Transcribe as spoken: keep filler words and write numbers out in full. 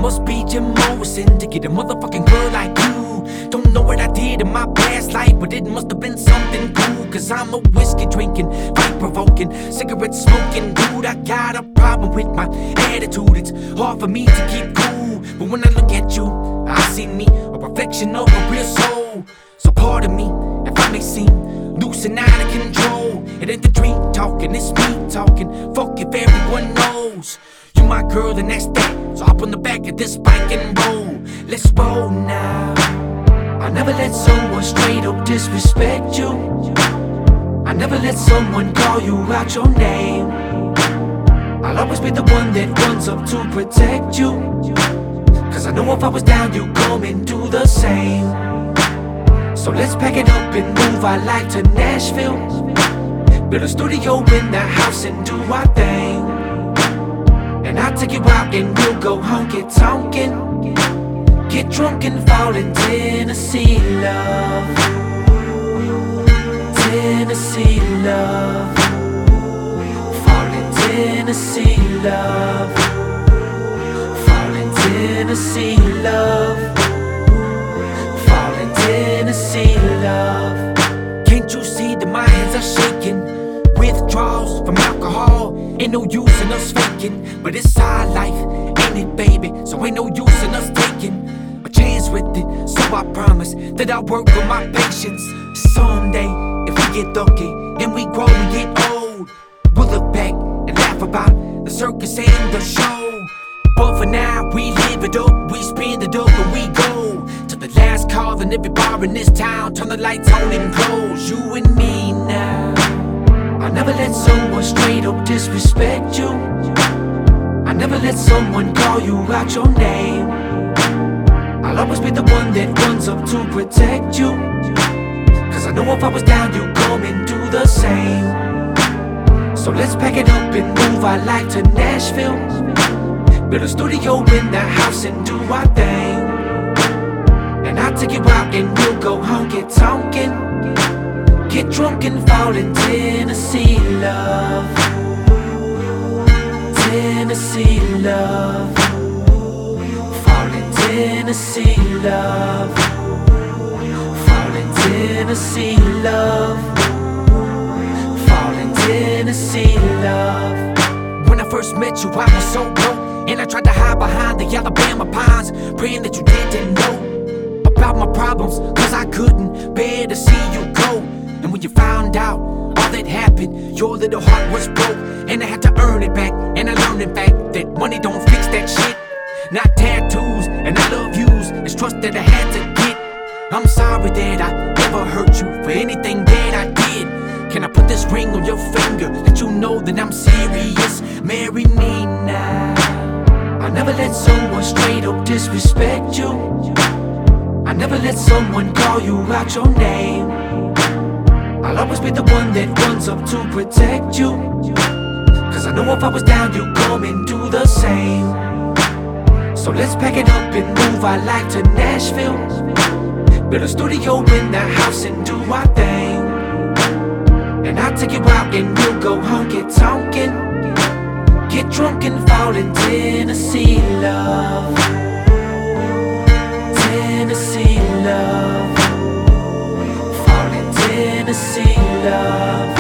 must be Jim Morrison to get a motherfucking girl like you. Don't know what I did in my past life, but it must have been something cool. Cause I'm a whiskey drinking, fight provoking, cigarette smoking dude. I got a problem with my attitude. It's hard for me to keep cool, but when I look at you, I see me, a reflection of a real soul. So pardon me if I may seem loose and out of control. It ain't the dream talking, it's me talking. Fuck if everyone knows you my girl and that's that. So hop on the back of this bike and roll. Let's roll now. I never let someone straight up disrespect you. I never let someone call you out your name. I'll always be the one that runs up to protect you. Cause I know if I was down you'd come and do the same. So let's pack it up and move our life to Nashville. Build a studio in the house and do our thing. And I'll take you out and we'll go honky-tonkin'. Get drunk and fall in Tennessee love. Tennessee love. Fall in Tennessee love. Fall in Tennessee love. Fall in Tennessee love. Can't you see that my hands are shaking? Withdrawals from alcohol. Ain't no use in us faking, but it's our life, ain't it, baby? So ain't no use in us taking a chance with it. So I promise that I'll work on my patience. Someday, if we get lucky and we grow and get old, we'll look back and laugh about the circus and the show. But for now, we live it up, we spend it up and we go to the last call in every bar in this town. Turn the lights on and close, you and me now. I never let someone straight up disrespect you. I never let someone call you out your name. I'll always be the one that runs up to protect you. Cause I know if I was down you'd come and do the same. So let's pack it up and move our life to Nashville. Build a studio in the house and do our thing. And I'll take you out and we'll go honky-tonkin'. Get drunk and fall in Tennessee love. Tennessee love. Fall in Tennessee love. Fall in Tennessee love. Fall in Tennessee love. When I first met you I was so broke, and I tried to hide behind the Alabama pines, praying that you didn't know about my problems, cause I couldn't bear to see you go. And when you found out all that happened, your little heart was broke, and I had to earn it back. And I learned in fact that money don't fix that shit. Not tattoos and I love yous, it's trust that I had to get. I'm sorry that I ever hurt you for anything that I did. Can I put this ring on your finger, let you know that I'm serious? Marry me now. I never let someone straight up disrespect you. I never let someone call you out your name. I'll always be the one that runs up to protect you. Cause I know if I was down you'd come and do the same. So let's pack it up and move our life to Nashville. Build a studio in the house and do our thing. And I'll take you out and we'll go honky-tonkin'. Get drunk and fall in Tennessee love. Tennessee love. Fall in Tennessee love.